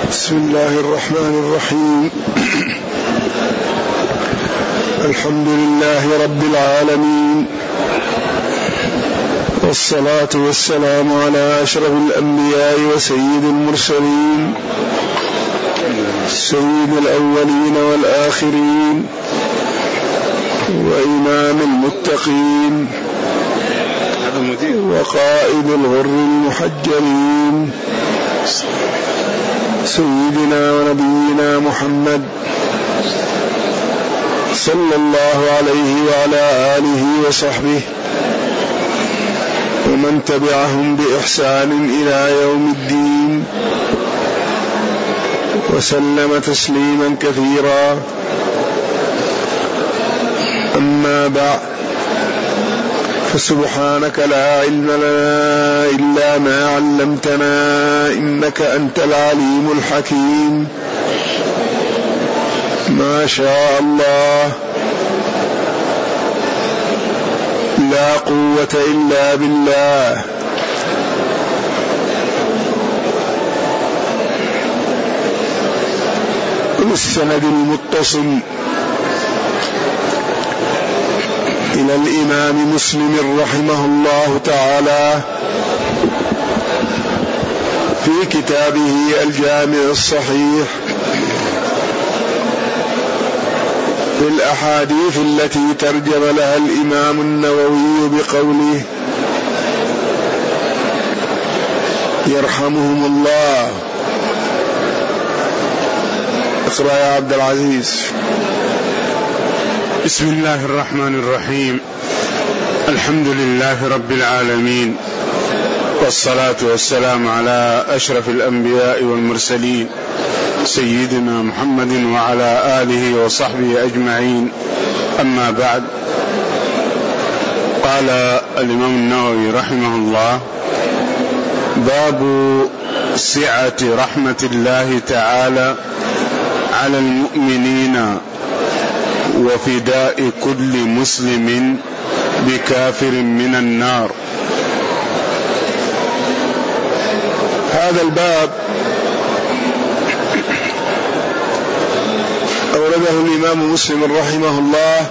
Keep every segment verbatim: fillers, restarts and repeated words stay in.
بسم الله الرحمن الرحيم. الحمد لله رب العالمين، والصلاة والسلام على أشرف الأنبياء وسيد المرسلين، سيد الأولين والآخرين، وإمام المتقين، وقائد الغر المحجلين، سيدنا ونبينا محمد صلى الله عليه وعلى آله وصحبه ومن تبعهم بإحسان إلى يوم الدين، وسلم تسليما كثيرا. أما بعد، فسبحانك لا علم لنا إلا ما علمتنا، إنك أنت العليم الحكيم. ما شاء الله، لا قوة إلا بالله. والسند المتصل إلى الإمام مسلم رحمه الله تعالى في كتابه الجامع الصحيح بالأحاديث التي ترجم لها الإمام النووي بقوله يرحمهم الله. اقرأ يا عبد العزيز. بسم الله الرحمن الرحيم. الحمد لله رب العالمين، والصلاة والسلام على أشرف الأنبياء والمرسلين، سيدنا محمد وعلى آله وصحبه أجمعين. أما بعد، قال الإمام النووي رحمه الله: باب سعة رحمة الله تعالى على المؤمنين وفداء كل مسلم بكافر من النار. هذا الباب أورده الإمام مسلم رحمه الله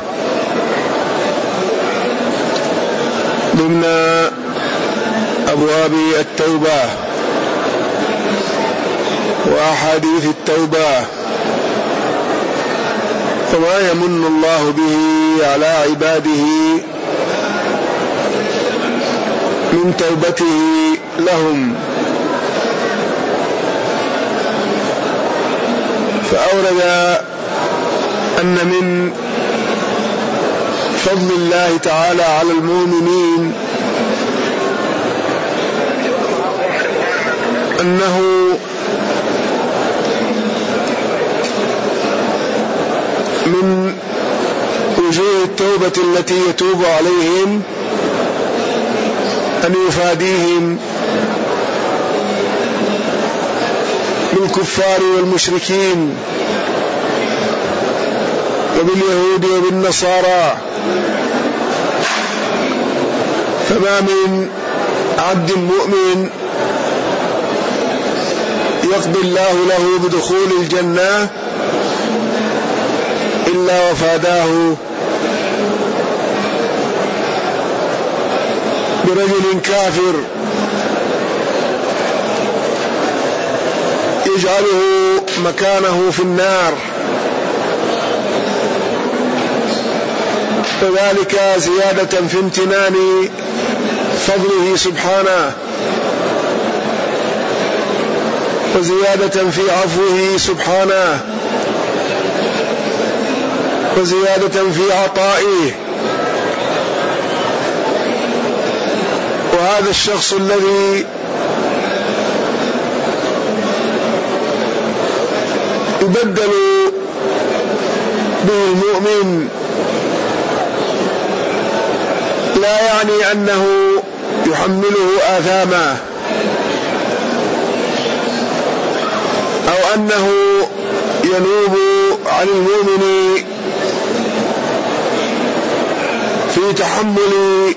ضمن أبواب التوبة وأحاديث التوبة، فما يمن الله به على عباده من توبته لهم. فأورد أن من فضل الله تعالى على المؤمنين أنه من وجوه التوبة التي يتوب عليهم أن يفاديهم بالكفار والمشركين وباليهود وبالنصارى. فما من عبد مؤمن يقضي الله له بدخول الجنة إلا وفاداه برجل كافر يجعله مكانه في النار، وذلك زيادة في امتنان فضله سبحانه، وزيادة في عفوه سبحانه، وزيادة في عطائه. وهذا الشخص الذي يبدل به المؤمن لا يعني أنه يحمله آثامه أو أنه ينوب عن المؤمن في تحمل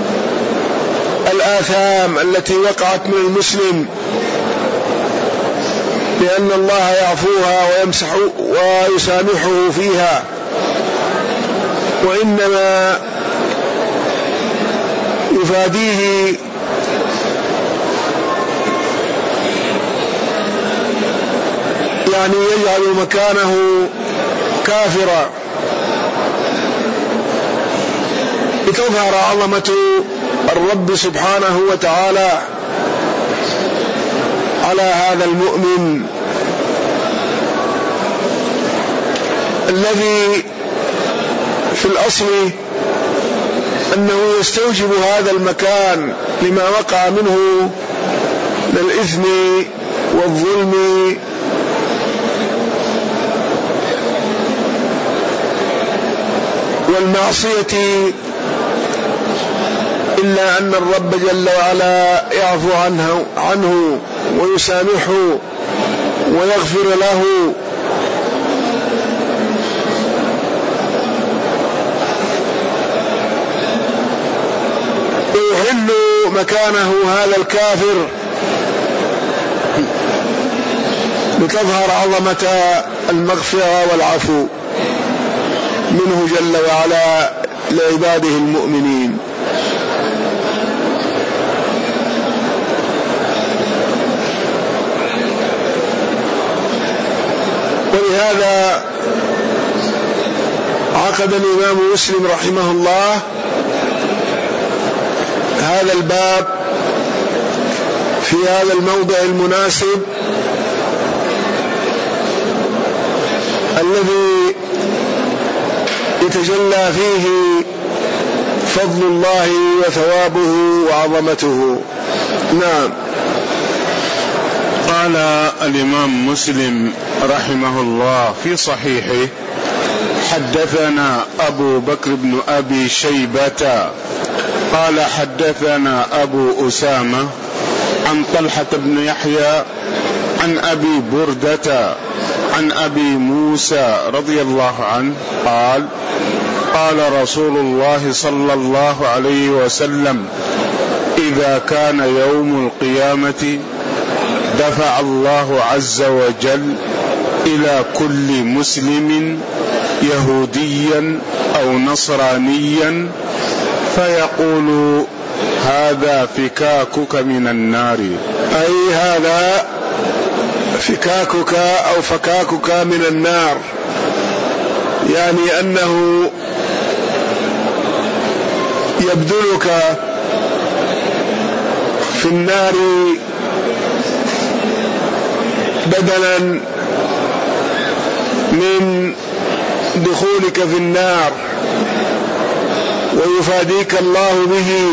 الآثام التي وقعت من المسلم، لأن الله يعفوها ويمسح ويسامحه فيها، وإنما يفاديه يعني يجعل مكانه كافرا لتظهر عظمة الرب سبحانه وتعالى على هذا المؤمن الذي في الأصل أنه يستوجب هذا المكان لما وقع منه من الإثم والظلم والمعصية، إلا أن الرب جل وعلا يعفو عنه, عنه ويسامحه ويغفر له، ويحل مكانه هذا الكافر لتظهر عظمة المغفرة والعفو منه جل وعلا لعباده المؤمنين. ولهذا عقد الإمام مسلم رحمه الله هذا الباب في هذا الموضع المناسب الذي يتجلى فيه فضل الله وثوابه وعظمته. نعم. قال الإمام مسلم رحمه الله في صحيحه: حدثنا أبو بكر بن أبي شيبة قال حدثنا أبو أسامة عن طلحة بن يحيى عن أبي بردة عن أبي موسى رضي الله عنه قال: قال رسول الله صلى الله عليه وسلم: إذا كان يوم القيامة دفع الله عز وجل إلى كل مسلم يهوديا أو نصرانيا فيقول: هذا فكاكك من النار، أي هذا فكاكك أو فكاكك من النار، يعني أنه يبذلك في النار بدلا من دخولك في النار، ويفاديك الله به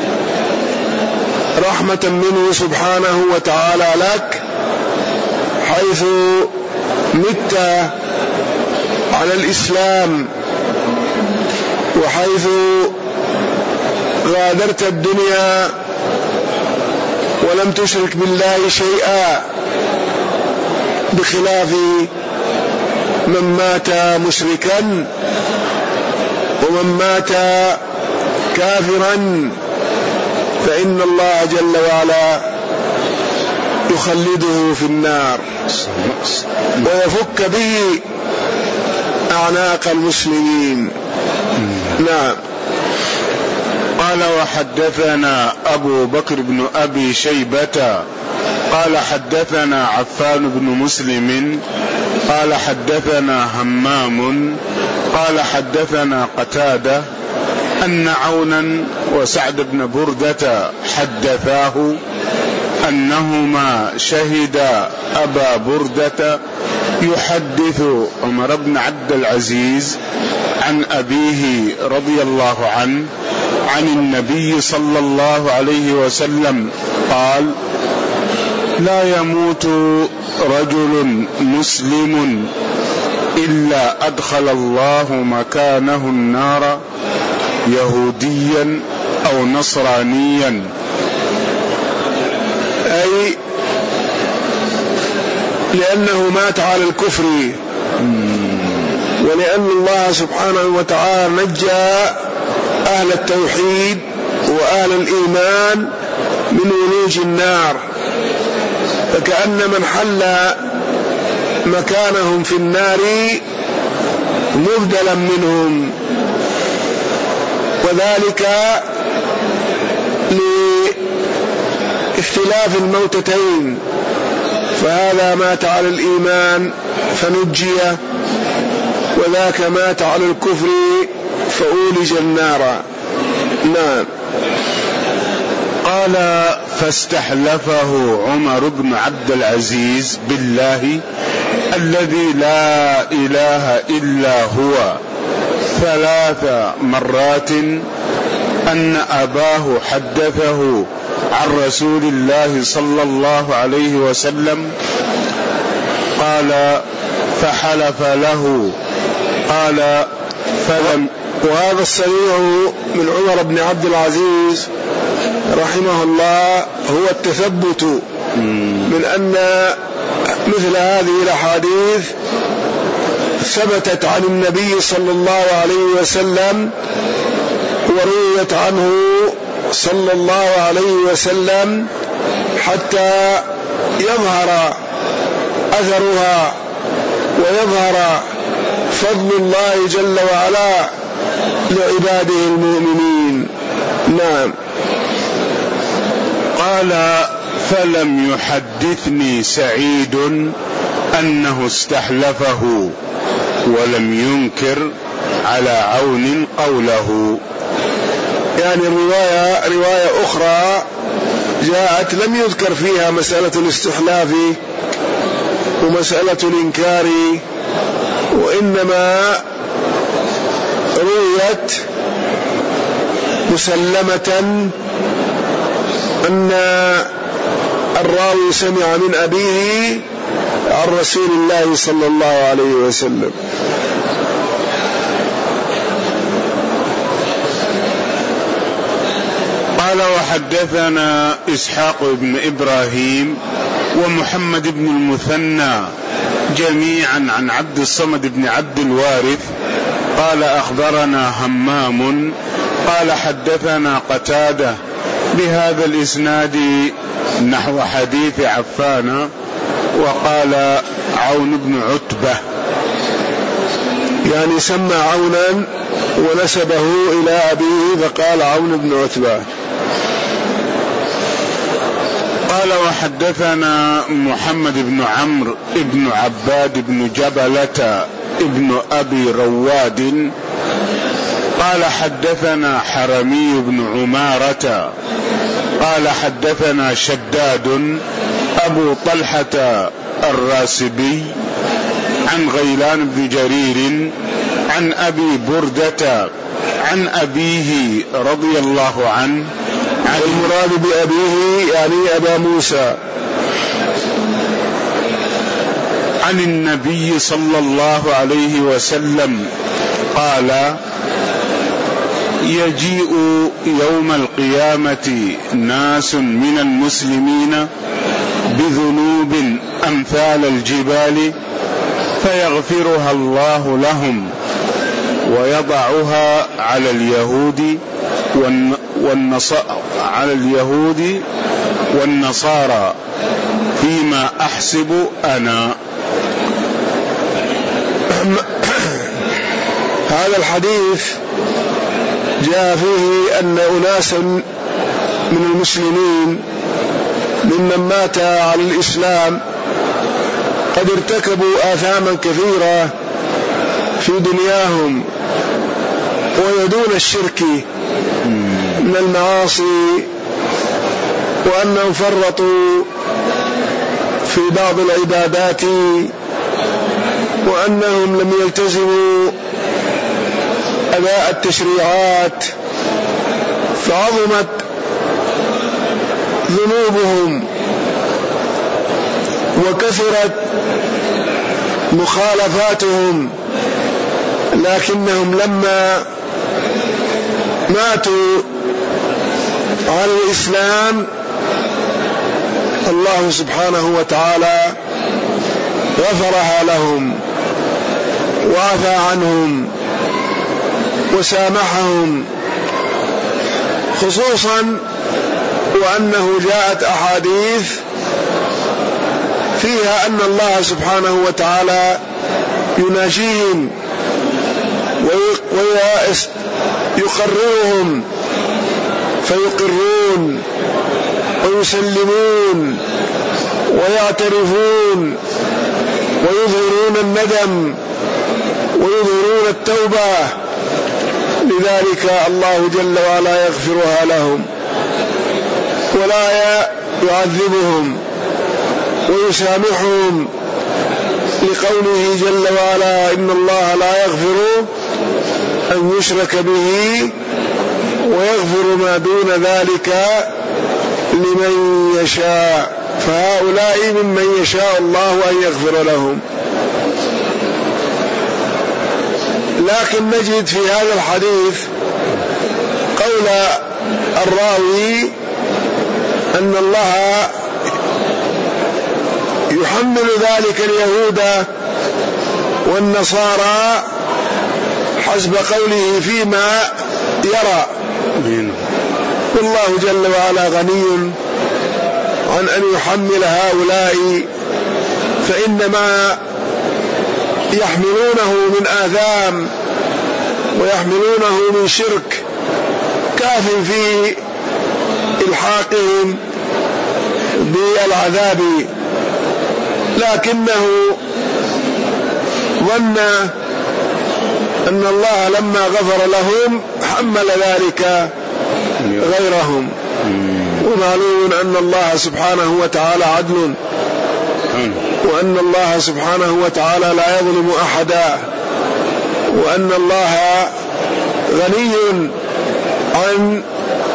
رحمة منه سبحانه وتعالى لك، حيث مت على الإسلام وحيث غادرت الدنيا ولم تشرك بالله شيئا، بخلاف من مات مشركا ومن مات كافرا فإن الله جل وعلا يخلده في النار ويفك به أعناق المسلمين. نعم. قال: وحدثنا أبو بكر بن أبي شيبة قال حدثنا عفان بن مسلم قال حدثنا همام قال حدثنا قتادة أن عونا وسعد بن بردة حدثاه أنهما شهدا أبا بردة يحدث عمر بن عبد العزيز عن أبيه رضي الله عنه عن النبي صلى الله عليه وسلم قال: لا يموت رجل مسلم إلا أدخل الله مكانه النار يهوديا أو نصرانيا، أي لأنه مات على الكفر، ولأن الله سبحانه وتعالى نجى أهل التوحيد وأهل الإيمان من ولوج النار، فكأن من حل مكانهم في النار مبدلا منهم، وذلك لاختلاف الموتتين، فهذا مات على الإيمان فنجي، وذاك مات على الكفر فأولج النار. نعم. قال فاستحلفه عمر بن عبد العزيز بالله الذي لا إله إلا هو ثلاث مرات أن أباه حدثه عن رسول الله صلى الله عليه وسلم. قال فحلف له. قال فلم. وهذا الصريح من عمر بن عبد العزيز رحمه الله هو التثبت من أن مثل هذه الأحاديث ثبتت عن النبي صلى الله عليه وسلم ورويت عنه صلى الله عليه وسلم حتى يظهر أثرها ويظهر فضل الله جل وعلا لعباده المؤمنين. نعم. قال فلم يحدثني سعيد أنه استحلفه ولم ينكر على عون قوله. يعني الرواية رواية أخرى جاءت لم يذكر فيها مسألة الاستحلاف ومسألة الإنكار، وإنما رويت مسلمة أن الراوي سمع من أبيه عن رسول الله صلى الله عليه وسلم. قال وحدثنا إسحاق بن إبراهيم ومحمد بن المثنى جميعا عن عبد الصمد بن عبد الوارث قال أخبرنا همام قال حدثنا قتادة بهذا الإسناد نحو حديث عفان، وقال عون بن عتبة، يعني سمى عونا ونسبه إلى أبيه فقال عون بن عتبة. قال وحدثنا محمد بن عمرو بن عباد بن جبلة ابن أبي رواد قال حدثنا حرمي بن عمارة قال حدثنا شداد أبو طلحة الراسبي عن غيلان بن جرير عن أبي بردة عن أبيه رضي الله عنه. عن المراد بأبيه يعني أبا موسى. عن النبي صلى الله عليه وسلم قال يجيء يوم القيامة ناس من المسلمين بذنوب أمثال الجبال فيغفرها الله لهم ويضعها على اليهود والنصارى على اليهود والنصارى فيما أحسب أنا. هذا الحديث جاء فيه أن أناسا من المسلمين ممن مات على الإسلام قد ارتكبوا آثاما كثيرة في دنياهم وهي دون الشرك من المعاصي، وأنهم فرطوا في بعض العبادات، وأنهم لم يلتزموا أداء التشريعات فعظمت ذنوبهم وكثرت مخالفاتهم، لكنهم لما ماتوا على الإسلام الله سبحانه وتعالى غفرها لهم وعفى عنهم وسامحهم، خصوصا وأنه جاءت أحاديث فيها أن الله سبحانه وتعالى يناجيهم ويقررهم فيقرون ويسلمون ويعترفون ويظهرون الندم ويظهرون التوبة. لذلك الله جل وعلا يغفرها لهم ولا يعذبهم ويسامحهم، لقوله جل وعلا: إن الله لا يغفر أن يشرك به ويغفر ما دون ذلك لمن يشاء، فهؤلاء ممن يشاء الله أن يغفر لهم. لكن نجد في هذا الحديث قول الراوي أن الله يحمل ذلك اليهود والنصارى حسب قوله فيما يرى، والله جل وعلا غني عن أن يحمل هؤلاء، فإنما يحملونه من آثام ويحملونه من شرك كاف في إلحاقهم بالعذاب، لكنه ظن أن الله لما غفر لهم حمل ذلك غيرهم. ومعلوم أن الله سبحانه وتعالى عدل، وأن الله سبحانه وتعالى لا يظلم أحدا، وأن الله غني عن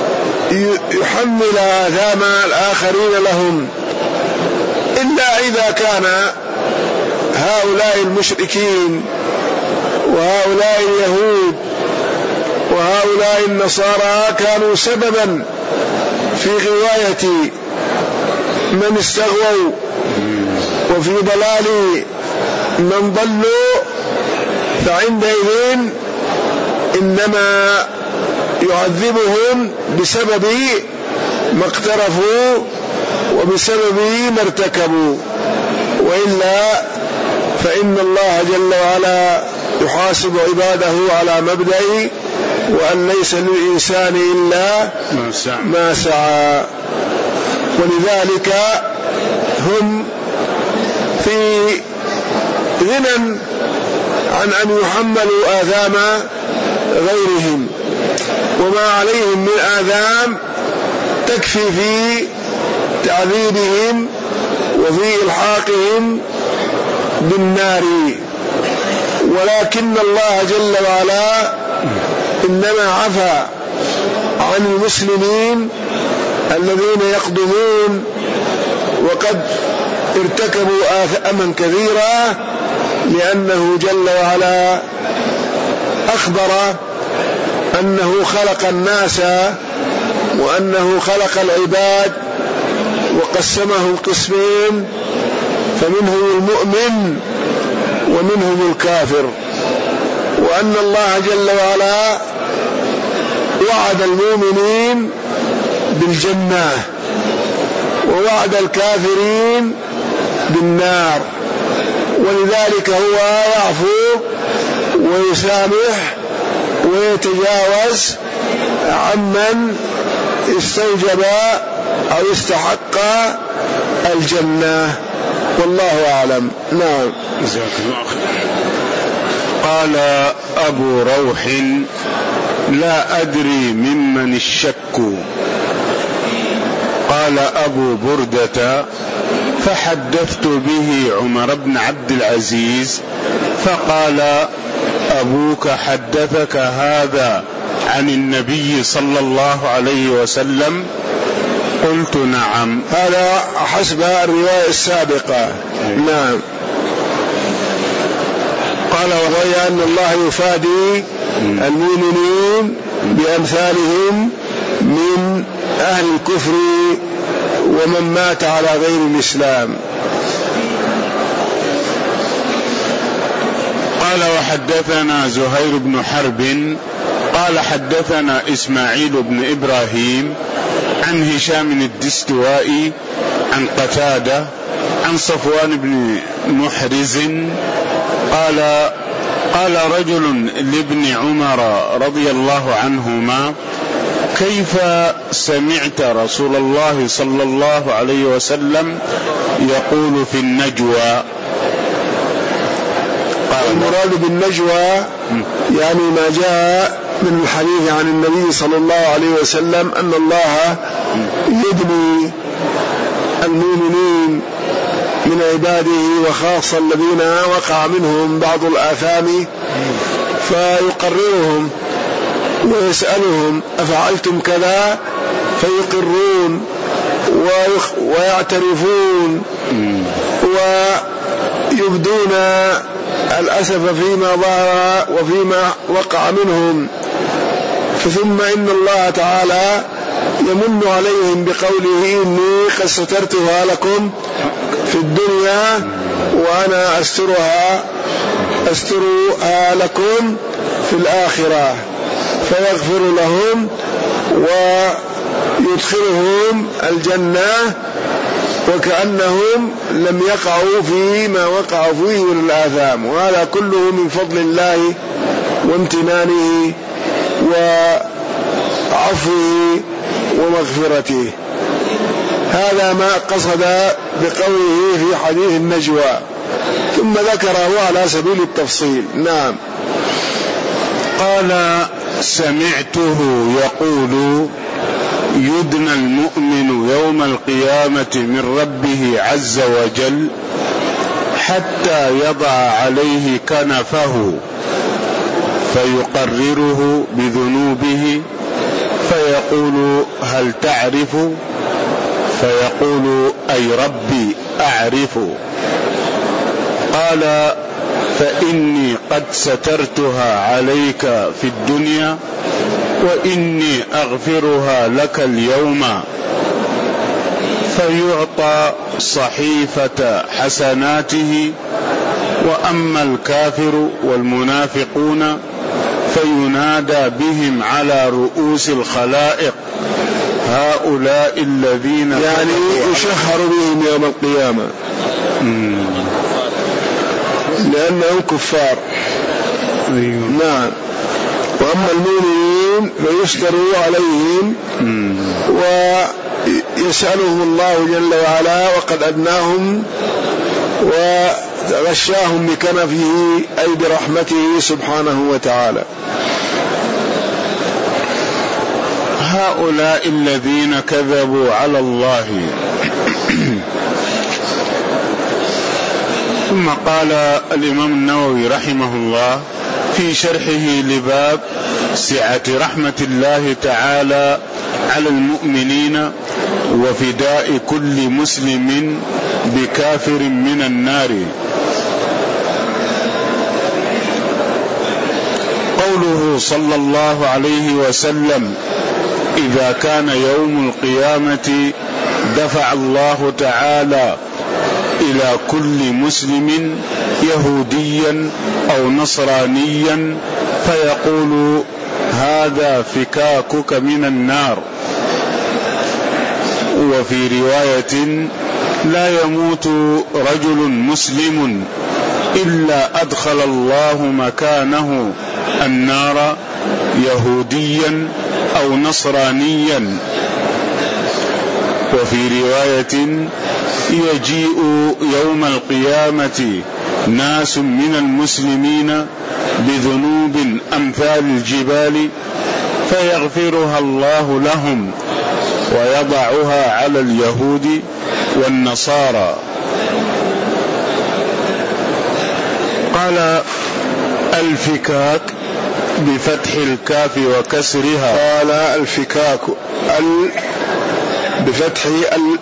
يحمل آثام الآخرين لهم، إلا إذا كان هؤلاء المشركين وهؤلاء اليهود وهؤلاء النصارى كانوا سببا في غواية من استغووا وفي ضلال من ضلوا، فعندئذ إنما يعذبهم بسبب ما اقترفوا وبسبب ما ارتكبوا، وإلا فإن الله جل وعلا يحاسب عباده على مبدأ وأن ليس للإنسان إلا ما سعى. ولذلك هم في غنى عن أن يحملوا آثام غيرهم، وما عليهم من آثام تكفي في تعذيبهم وفي إلحاقهم بالنار. ولكن الله جل وعلا إنما عفى عن المسلمين الذين يقدمون وقد ارتكبوا آثاما كثيرة، لأنه جل وعلا أخبر أنه خلق الناس وأنه خلق العباد وقسمهم قسمين، فمنهم المؤمن ومنهم الكافر، وأن الله جل وعلا وعد المؤمنين بالجنة ووعد الكافرين بالنار، ولذلك هو يعفو ويسامح ويتجاوز عمن استوجب أو استحق الجنة، والله أعلم. نعم. قال أبو روح: لا أدري ممن الشك. قال أبو بردة: فحدثت به عمر بن عبد العزيز فقال: أبوك حدثك هذا عن النبي صلى الله عليه وسلم؟ قلت: نعم. هذا حسب الرواية السابقة. نعم. قال: وهي أن الله يفادي المؤمنين بأمثالهم من أهل الكفر ومن مات على غير الإسلام. قال: وحدثنا زهير بن حرب قال: حدثنا إسماعيل بن إبراهيم عن هشام الدستوائي عن قتادة عن صفوان بن محرز قال قال رجل لابن عمر رضي الله عنهما: كيف سمعت رسول الله صلى الله عليه وسلم يقول في النجوى؟ المراد بالنجوى يعني ما جاء من الحديث عن النبي صلى الله عليه وسلم أن الله يدني المؤمنين من عباده وخاصة الذين وقع منهم بعض الآثام فيقررهم ويسألهم: أفعلتم كذا؟ فيقرون ويعترفون ويبدون الأسف فيما ظهر وفيما وقع منهم، ثم إن الله تعالى يمن عليهم بقوله: إني قد سترتها لكم في الدنيا وأنا أسترها أسترها لكم في الآخرة، فيغفر لهم ويدخلهم الجنة وكأنهم لم يقعوا فيما وقعوا فيه من الآثام، وهذا كله من فضل الله وامتنانه وعفوه ومغفرته. هذا ما قصد بقوله في حديث النجوى، ثم ذكره على سبيل التفصيل. نعم. قال: سمعته يقول: يدنى المؤمن يوم القيامة من ربه عز وجل حتى يضع عليه كنفه فيقرره بذنوبه فيقول: هل تعرف؟ فيقول: أي ربي أعرف. قال: فإني قد سترتها عليك في الدنيا وإني أغفرها لك اليوم. فيعطى صحيفة حسناته. وأما الكافر والمنافقون فينادى بهم على رؤوس الخلائق: هؤلاء الذين يعني يشهر بهم يوم القيامة لأنهم كفار. نعم. وأما المؤمنين فيشكروا عليهم ويسألهم الله جل وعلا وقد أدناهم وغشاهم بكنفه أي برحمته سبحانه وتعالى. هؤلاء الذين كذبوا على الله. ثم قال الإمام النووي رحمه الله في شرحه لباب سعة رحمة الله تعالى على المؤمنين وفداء كل مسلم بكافر من النار: قوله صلى الله عليه وسلم: إذا كان يوم القيامة دفع الله تعالى إلى كل مسلم يهوديا أو نصرانيا فيقول: هذا فكاكك من النار. وفي رواية: لا يموت رجل مسلم إلا أدخل الله مكانه النار يهوديا أو نصرانيا. وفي رواية: يجيء يوم القيامة ناس من المسلمين بذنوب أمثال الجبال فيغفرها الله لهم ويضعها على اليهود والنصارى. قال: الفكاك بفتح الكاف وكسرها. قال: الفكاك ال بفتح ال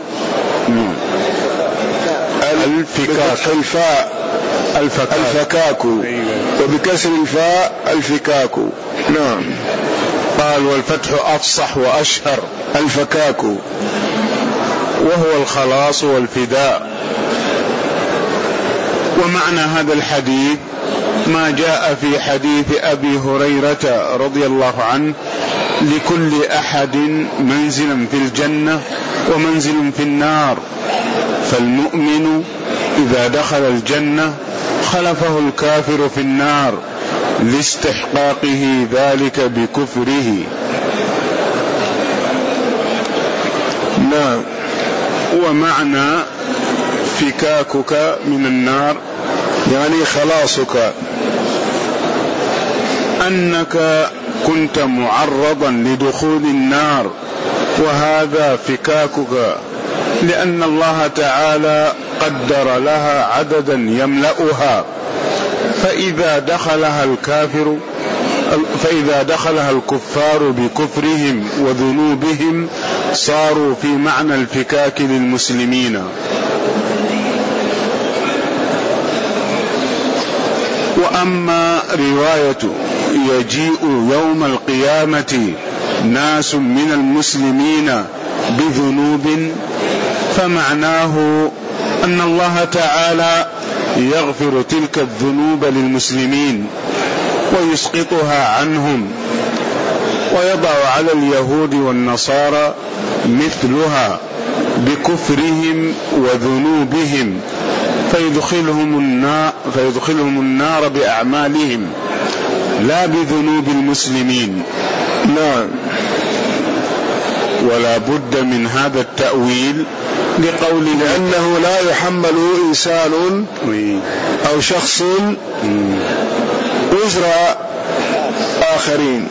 الفكاك الفاء الفكاك, الفكاك. وبكسر الفاء الفكاك. نعم. قال: والفتح أفصح وأشهر. الفكاك وهو الخلاص والفداء. ومعنى هذا الحديث ما جاء في حديث أبي هريرة رضي الله عنه: لكل أحد منزل في الجنة ومنزل في النار، فالمؤمن إذا دخل الجنة خلفه الكافر في النار لاستحقاقه ذلك بكفره. نعم. ومعنى فكاكك من النار يعني خلاصك، أنك كنت معرضا لدخول النار، وهذا فكاكك لأن الله تعالى قدر لها عددا يملأها، فإذا دخلها الكافر فإذا دخلها الكفار بكفرهم وذنوبهم صاروا في معنى الفكاك للمسلمين. وأما رواية يجيء يوم القيامة ناس من المسلمين بذنوب، فمعناه أن الله تعالى يغفر تلك الذنوب للمسلمين ويسقطها عنهم، ويضع على اليهود والنصارى مثلها بكفرهم وذنوبهم فيدخلهم النار, فيدخلهم النار بأعمالهم لا بذنوب المسلمين. نعم. ولا بد من هذا التأويل لقول لأنه لا يحمل إنسان أو شخص وزر آخرين.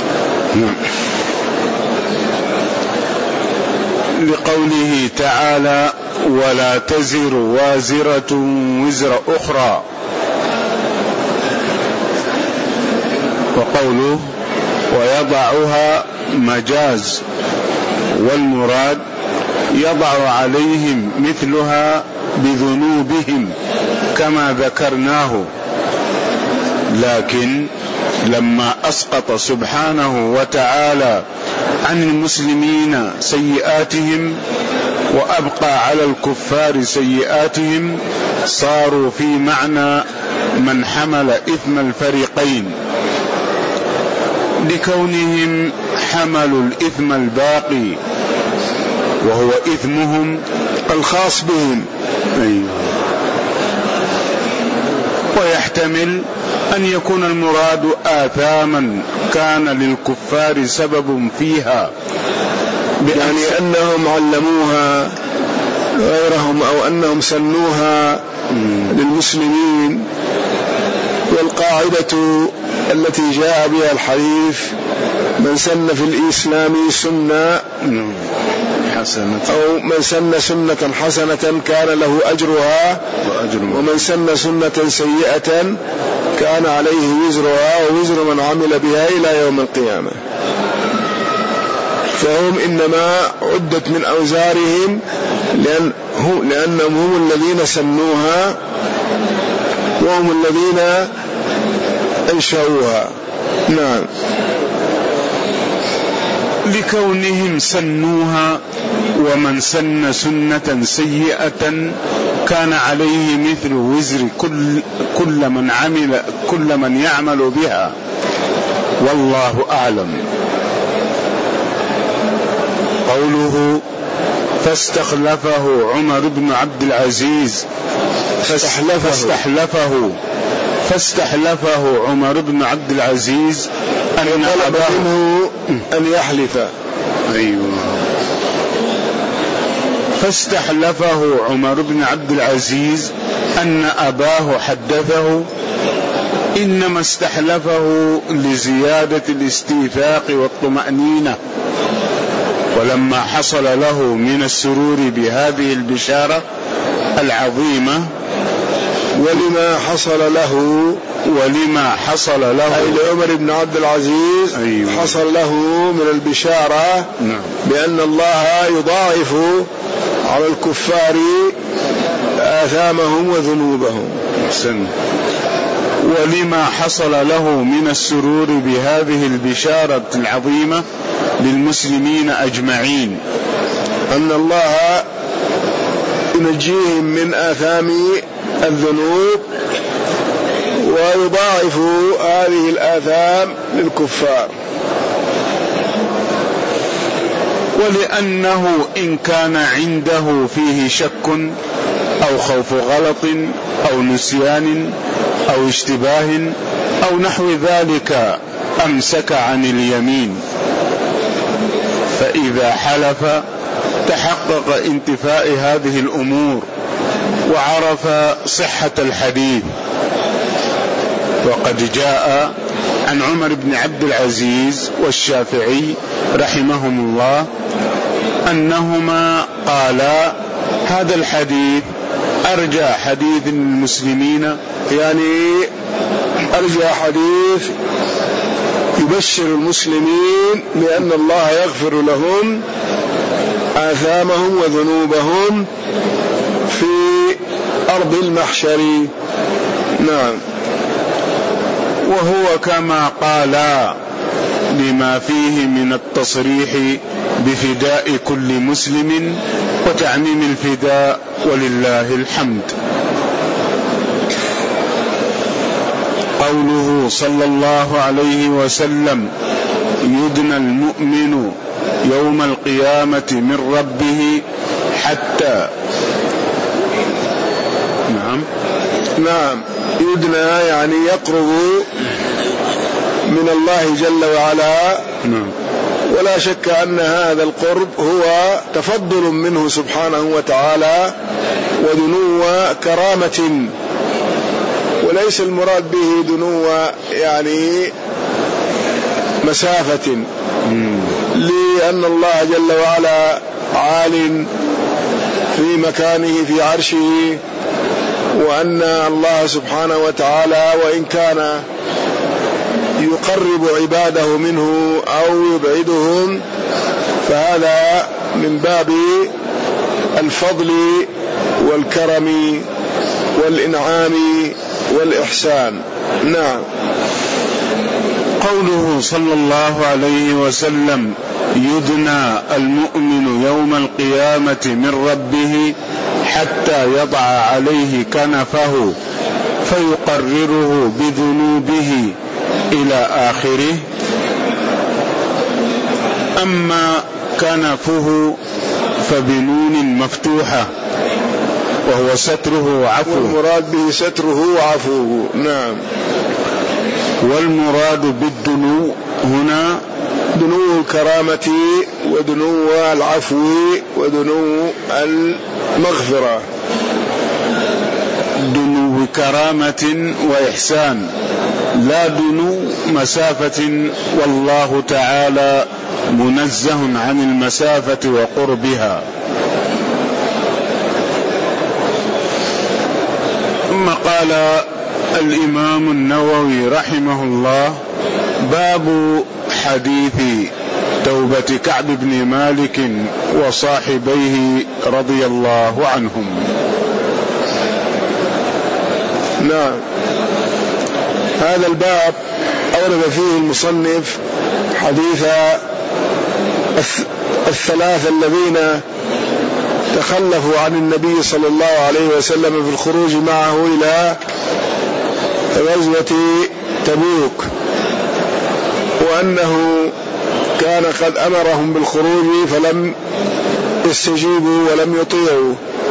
لقوله تعالى ولا تزر وازرة وزر أخرى، وقوله ويضعها مجاز، والمراد يضع عليهم مثلها بذنوبهم كما ذكرناه. لكن لما أسقط سبحانه وتعالى عن المسلمين سيئاتهم وأبقى على الكفار سيئاتهم صاروا في معنى من حمل إثم الفريقين، لكونهم حملوا الإثم الباقي وهو إثمهم الخاص بهم. أيوه. ويحتمل أن يكون المراد آثاما كان للكفار سبب فيها، يعني أنهم علموها غيرهم أو أنهم سنوها للمسلمين. والقاعدة التي جاء بها الحديث من سن في الإسلام سنة حسنة أو من سن سنة حسنة كان له أجرها ومن سن سنة سيئة كان عليه وزرها ووزر من عمل بها إلى يوم القيامة. فهم إنما عدت من أوزارهم لأن لأنهم هم الذين سنوها وهم الذين أنشأوها. نعم. لكونهم سنوها، ومن سن سنة سيئة كان عليه مثل وزر كل, كل من عمل كل من يعمل بها، والله أعلم. قوله فاستخلفه عمر بن عبد العزيز فاستحلفه فاستحلفه, فاستحلفه عمر بن عبد العزيز أن طلب منه أن يحلف. أيوة. فاستحلفه عمر بن عبد العزيز أن أباه حدثه، إنما استحلفه لزيادة الاستيثاق والطمأنينة. ولما حصل له من السرور بهذه البشارة العظيمة ولما حصل له ولما حصل له أي لعمر بن عبد العزيز أيوة. حصل له من البشارة نعم. بأن الله يضاعف على الكفار آثامهم وذنوبهم. سن. ولما حصل له من السرور بهذه البشارة العظيمة للمسلمين أجمعين أن الله ينجيهم من آثام الذنوب ويضاعف هذه الآثام للكفار. ولأنه إن كان عنده فيه شك أو خوف غلط أو نسيان أو اشتباه أو نحو ذلك أمسك عن اليمين، فإذا حلف تحقق انتفاء هذه الأمور وعرف صحة الحديث. وقد جاء عن عمر بن عبد العزيز والشافعي رحمهم الله أنهما قالا هذا الحديث أرجى حديث المسلمين، يعني أرجى حديث يبشر المسلمين بأن الله يغفر لهم آثامهم وذنوبهم في أرض المحشر. نعم. وهو كما قال لما فيه من التصريح بفداء كل مسلم وتعميم الفداء ولله الحمد. قوله صلى الله عليه وسلم يدنى المؤمن يوم القيامة من ربه حتى نعم نعم يدنى يعني يقرب من الله جل وعلا. نعم. ولا شك أن هذا القرب هو تفضل منه سبحانه وتعالى ودنو كرامة، وليس المراد به دنو يعني مسافة، لأن الله جل وعلا عال في مكانه في عرشه، وأن الله سبحانه وتعالى وإن كان يقرب عباده منه أو يبعدهم فهذا من باب الفضل والكرم والإنعام والإحسان. نعم. قوله صلى الله عليه وسلم يدنى المؤمن يوم القيامة من ربه حتى يضع عليه كنفه فيقرره بذنوبه إلى آخره. أما كنفه فبنون مفتوحة وهو ستره وعفوه، والمراد به ستره وعفوه. نعم. والمراد بالدنو هنا دنو الكرامة ودنو العفو ودنو المغفرة. دنو كرامة وإحسان، لا دنو مسافة، والله تعالى منزه عن المسافة وقربها. ثم قال الإمام النووي رحمه الله باب حديث توبة كعب بن مالك وصاحبيه رضي الله عنهم. نعم. هذا الباب أورد فيه المصنف حديث الثلاثة الذين تخلفوا عن النبي صلى الله عليه وسلم في الخروج معه إلى غزوة تبوك، وأنه كان قد أمرهم بالخروج فلم يستجيبوا ولم يطيعوا،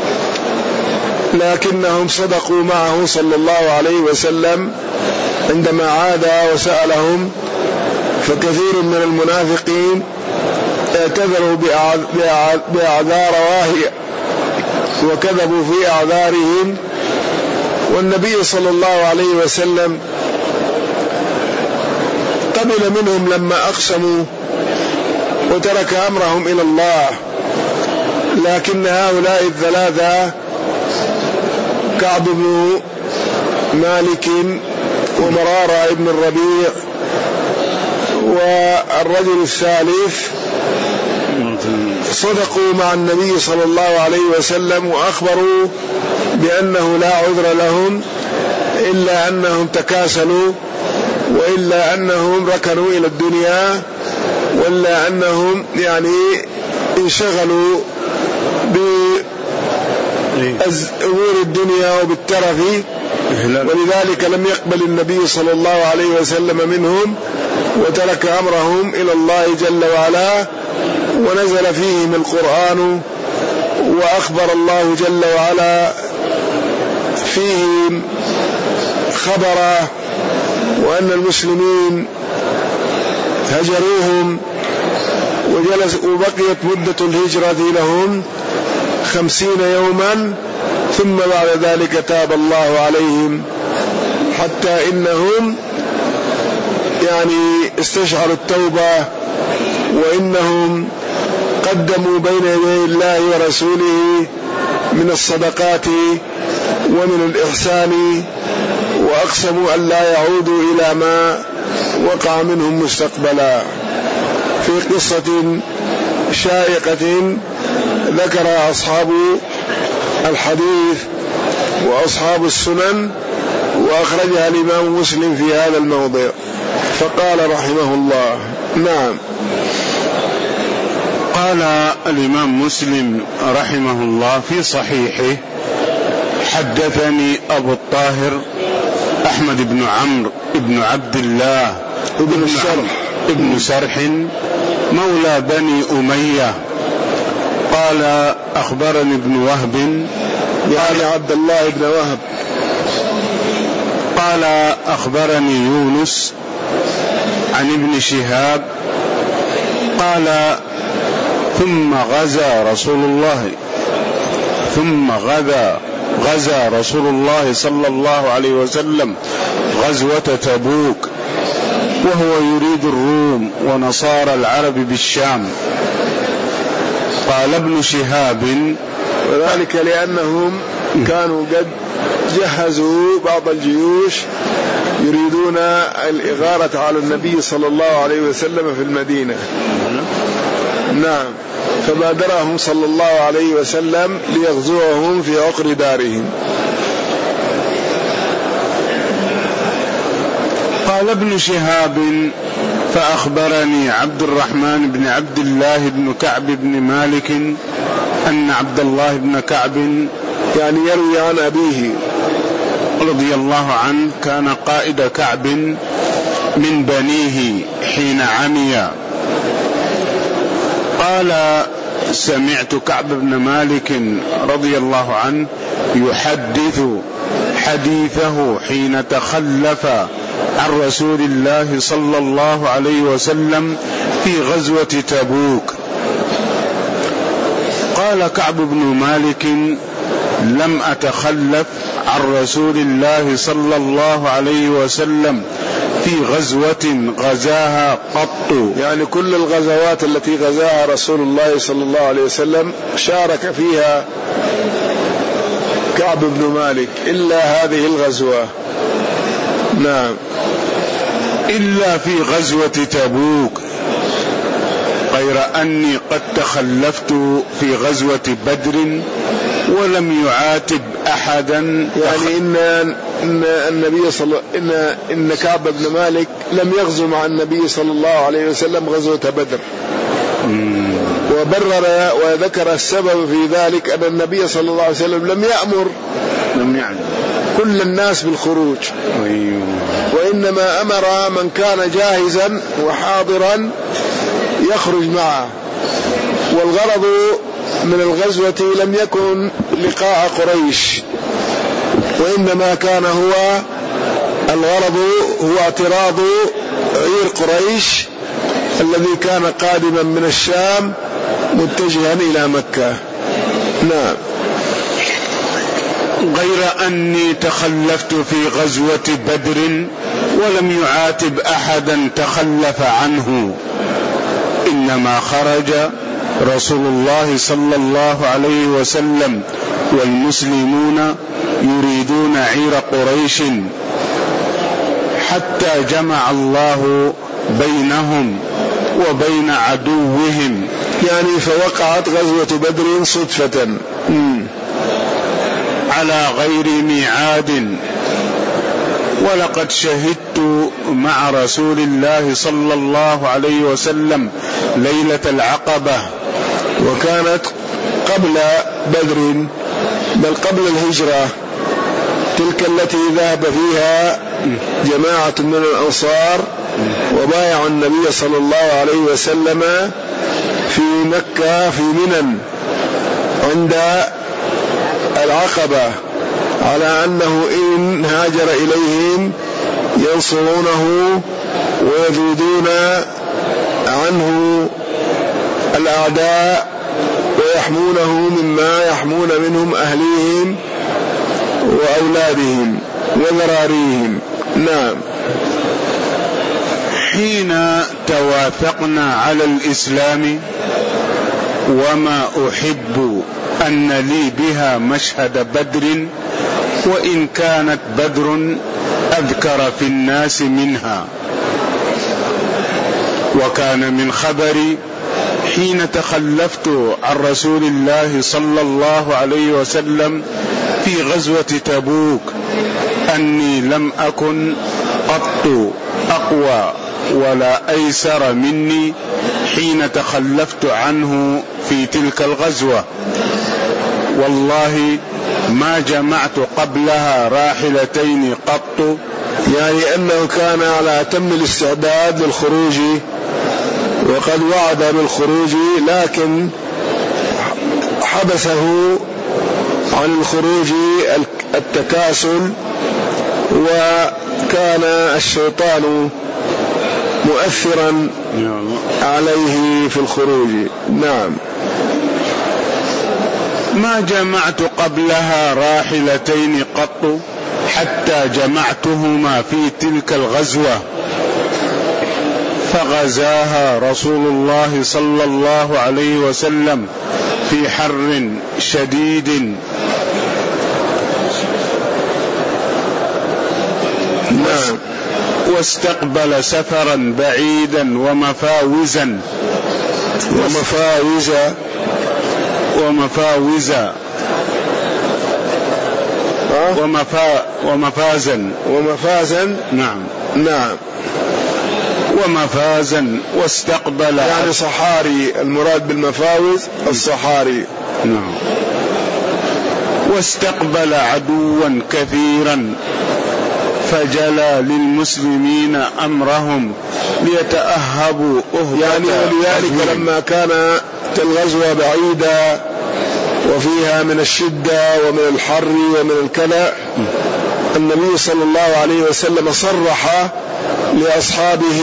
لكنهم صدقوا معه صلى الله عليه وسلم عندما عاد وسألهم، فكثير من المنافقين اعتذروا بأعذار واهية وكذبوا في أعذارهم، والنبي صلى الله عليه وسلم قبل منهم لما أقسموا وترك أمرهم إلى الله. لكن هؤلاء الثلاثة كعب بن مالك ومرارة ابن الربيع والرجل الثالث صدقوا مع النبي صلى الله عليه وسلم وأخبروا بأنه لا عذر لهم إلا أنهم تكاسلوا، وإلا أنهم ركنوا إلى الدنيا، وإلا أنهم يعني انشغلوا بأمور الدنيا وبالترف، ولذلك لم يقبل النبي صلى الله عليه وسلم منهم وترك أمرهم إلى الله جل وعلا. ونزل فيهم القرآن، وأخبر الله جل وعلا فيهم خبره، وأن المسلمين هجروهم وجلس وبقيت مدة الهجرة لهم خمسين يوما، ثم بعد ذلك تاب الله عليهم حتى إنهم يعني استشعروا التوبة، وإنهم قدموا بين يدي الله ورسوله من الصدقات ومن الإحسان، وأقسموا أن لا يعودوا إلى ما وقع منهم مستقبلا. في قصة شائقة ذكر أصحاب الحديث وأصحاب السنن، وأخرجها الإمام مسلم في هذا الموضع، فقال رحمه الله: نعم. قال الإمام مسلم رحمه الله في صحيحه: حدثني أبو الطاهر أحمد بن عمرو بن عبد الله ابن السرح ابن سرح مولى بني أمية قال: أخبرني ابن وهب، يعني عبد الله بن وهب، قال: أخبرني يونس عن ابن شهاب قال: ثم غزا رسول الله ثم غزا غزا رسول الله صلى الله عليه وسلم غزوة تبوك، وهو يريد الروم ونصارى العرب بالشام. قال ابن شهاب: وذلك لأنهم كانوا قد جهزوا بعض الجيوش يريدون الإغارة على النبي صلى الله عليه وسلم في المدينة. نعم. فبادرهم صلى الله عليه وسلم ليغزوهم في عقر دارهم. قال ابن شهاب: فأخبرني عبد الرحمن بن عبد الله بن كعب بن مالك أن عبد الله بن كعب، يعني يروي عن أبيه رضي الله عنه، كان قائد كعب من بنيه حين عمي. قال: سمعت كعب بن مالك رضي الله عنه يحدث حديثه حين تخلف عن رسول الله صلى الله عليه وسلم في غزوة تبوك. قال كعب بن مالك: لم أتخلف عن رسول الله صلى الله عليه وسلم في غزوة غزاها قط، يعني كل الغزوات التي غزاها رسول الله صلى الله عليه وسلم شارك فيها كعب بن مالك إلا هذه الغزوة. نعم. إلا في غزوة تبوك، غير أني قد تخلفت في غزوة بدر ولم يعاتب أحدا. يعني إن, إن النبي صلى إن إن كعب بن مالك لم يغزو مع النبي صلى الله عليه وسلم غزوة بدر، وبرر وذكر السبب في ذلك أن النبي صلى الله عليه وسلم لم يأمر لم يعلم كل الناس بالخروج، وإنما أمر من كان جاهزا وحاضرا يخرج معه. والغرض من الغزوة لم يكن لقاء قريش، وإنما كان هو الغرض هو اعتراض عير قريش الذي كان قادما من الشام متجها إلى مكة. نعم. غير أني تخلفت في غزوة بدر ولم يعاتب أحدا تخلف عنه، إنما خرج رسول الله صلى الله عليه وسلم والمسلمون يريدون عير قريش حتى جمع الله بينهم وبين عدوهم. يعني فوقعت غزوة بدر صدفة على غير ميعاد. ولقد شهدت مع رسول الله صلى الله عليه وسلم ليلة العقبة، وكانت قبل بدر بل قبل الهجرة، تلك التي ذهب فيها جماعة من الأنصار وبايعوا النبي صلى الله عليه وسلم في مكة في منى عند العقبة على أنه إن هاجر إليهم ينصرونه ويذودون عنه الأعداء ويحمونه مما يحمون منهم أهليهم وأولادهم وذراريهم. نعم. حين توافقنا على الإسلام وما أحب أن لي بها مشهد بدر، وإن كانت بدر أذكر في الناس منها. وكان من خبري حين تخلفت عن رسول الله صلى الله عليه وسلم في غزوة تبوك أني لم أكن قط أقوى ولا أيسر مني حين تخلفت عنه في تلك الغزوة. والله ما جمعت قبلها راحلتين قط، يعني أنه كان على أتم الاستعداد للخروج وقد وعد بالخروج، لكن حبسه عن الخروج التكاسل، وكان الشيطان مؤثرا عليه في الخروج. نعم. ما جمعت قبلها راحلتين قط حتى جمعتهما في تلك الغزوة، فغزاها رسول الله صلى الله عليه وسلم في حر شديد. نعم. واستقبل سفرا بعيدا ومفاوزا ومفاوزا ومفاوزا ومفا ومفازا ومفازا نعم نعم ومفازا واستقبل، يعني صحاري، المراد بالمفاوز الصحاري. نعم. واستقبل عدوا كثيرا فجلى للمسلمين أمرهم ليتأهبوا أهبة. يعني ولذلك لما كانت الغزوة بعيدة وفيها من الشدة ومن الحر ومن الكلى، النبي صلى الله عليه وسلم صرح لأصحابه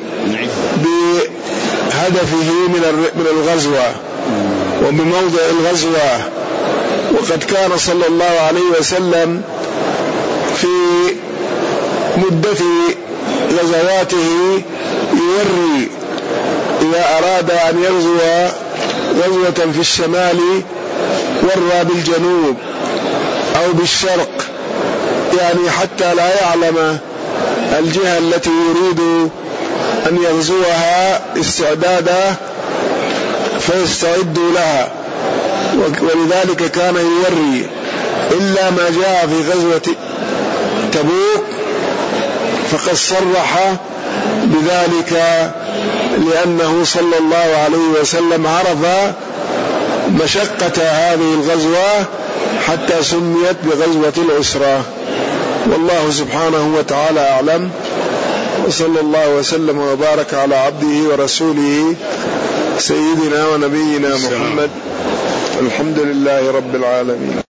بهدفه من الغزوة وبموضع الغزوة. وقد كان صلى الله عليه وسلم في مدة غزواته يوري إذا أراد أن يغزو غزوة في الشمال ورى بالجنوب أو بالشرق، يعني حتى لا يعلم الجهة التي يريد أن يغزوها استعدادا فيستعدوا لها. ولذلك كان يوري، إلا ما جاء في غزوة تبوك فقد صرح بذلك، لأنه صلى الله عليه وسلم عرف مشقة هذه الغزوة حتى سميت بغزوة العسرة. والله سبحانه وتعالى أعلم، وصلى الله وسلم وبارك على عبده ورسوله سيدنا ونبينا محمد. الحمد لله رب العالمين.